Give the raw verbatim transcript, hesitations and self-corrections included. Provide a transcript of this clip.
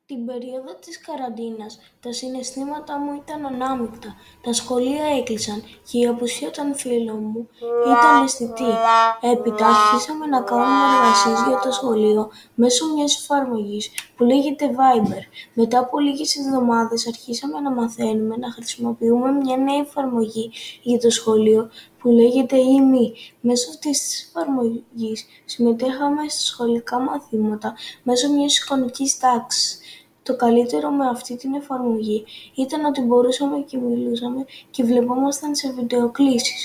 Την περίοδο της καραντίνας τα συναισθήματά μου ήταν ανάμεικτα. Τα σχολεία έκλεισαν και η απουσία των φίλων μου ήταν αισθητή. Έπειτα αρχίσαμε να κάνουμε εργασίες για το σχολείο μέσω μιας εφαρμογής που λέγεται Viber. Μετά από λίγες εβδομάδες αρχίσαμε να μαθαίνουμε να χρησιμοποιούμε μια νέα εφαρμογή για το σχολείο που λέγεται e-me. Μέσω αυτής της εφαρμογής συμμετέχαμε στα σχολικά μαθήματα μέσω μιας εικονικής τάξης. Το καλύτερο με αυτή την εφαρμογή ήταν ότι μπορούσαμε και μιλούσαμε και βλεπόμασταν σε βιντεοκλήσεις.